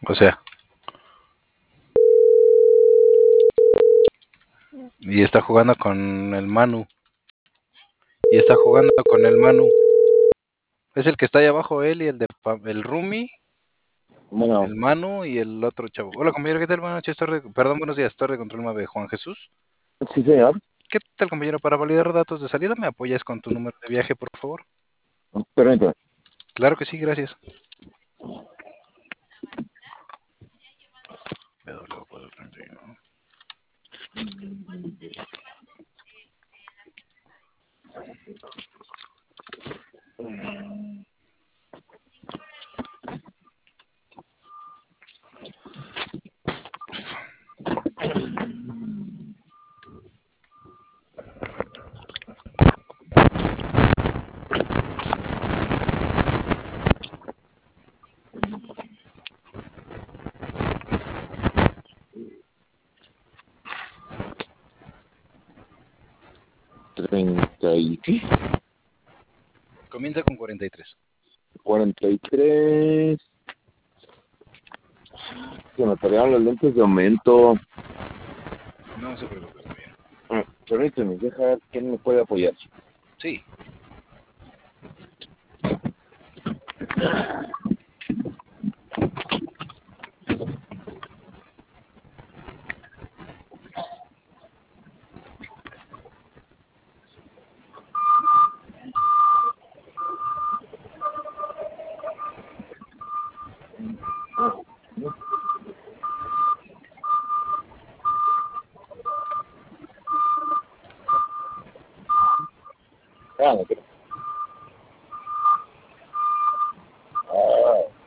O sea, y está jugando con el Manu. Y está jugando con el Manu. Es el que está ahí abajo, él y el Rumi, Bueno, el Manu y el otro chavo. Hola, compañero, ¿qué tal? Buenas noches, perdón, buenos días, Torre de Control 9, Juan Jesús. sí, señor. ¿Qué tal, compañero? Para validar datos de salida, ¿me apoyas con tu número de viaje, por favor? Permítame. Claro que sí, gracias. BW431. ¿Qué? Comienza con 43. 43. Se me perdieron los lentes de aumento. No se preocupe, compañero. Permíteme, deja ver quién me puede apoyar. Sí. Ah, ok. Ah.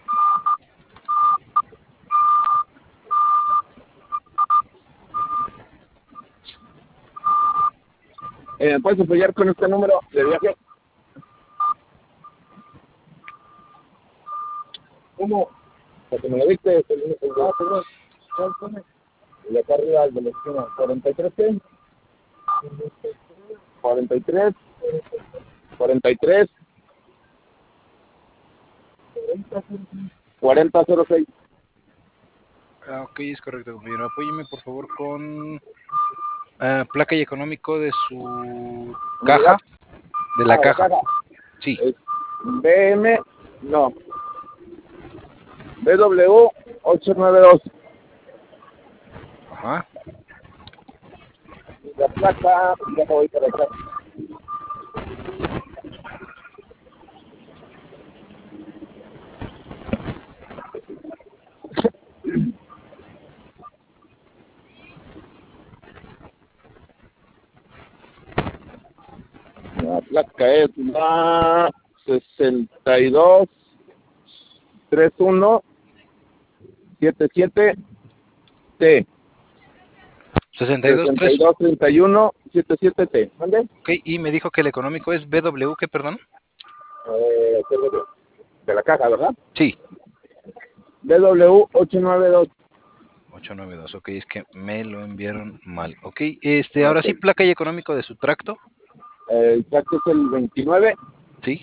¿Me puedes apoyar con este número de viaje? ¿Cómo? Porque me lo diste. Perdón. Y acá arriba el de la esquina. ¿43 qué? 43. 43. 4006. Ok, es correcto, compañero. Apóyeme, por favor, con placa y económico de su Unidad. caja. De la Ah, la caja. caja. Sí. Es BM, no. BW892. Ajá. La placa, ya me voy para acá. La placa es la 623177T. 62.3. 623177T. ¿Dónde? Ok, y me dijo que el económico es BW, ¿qué, perdón? De la caja, ¿verdad? Sí. BW892. 892, ok, es que me lo enviaron mal. Ok, ahora Ok. sí, placa y económico de su tracto. El tracto es el 29 Sí.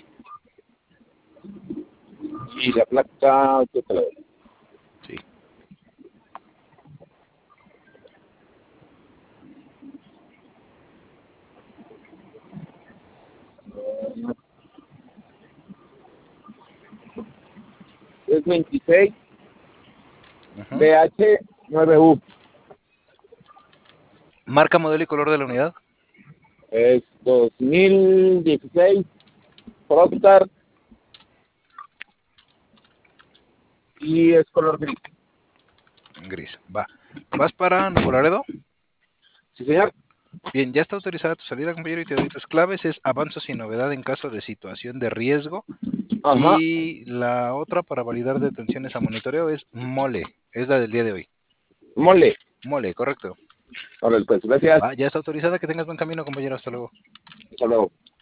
y la placa, ¿qué te la doy? Sí. Es 26 Ujú. BH9U. Marca, modelo y color de la unidad. Es 2016 Prostar y es color gris. Gris, va. ¿Vas para Nuevo Laredo? Sí, señor. Bien, ya está autorizada tu salida, compañero, y te doy tus claves. Es avanzo sin novedad en caso de situación de riesgo. Ajá. Y la otra para validar detenciones a monitoreo es mole. Es la del día de hoy. Mole. Mole, correcto. Ahora pues, gracias. Va, ya está autorizada. Que tengas buen camino, compañero. Hasta luego. Hasta luego.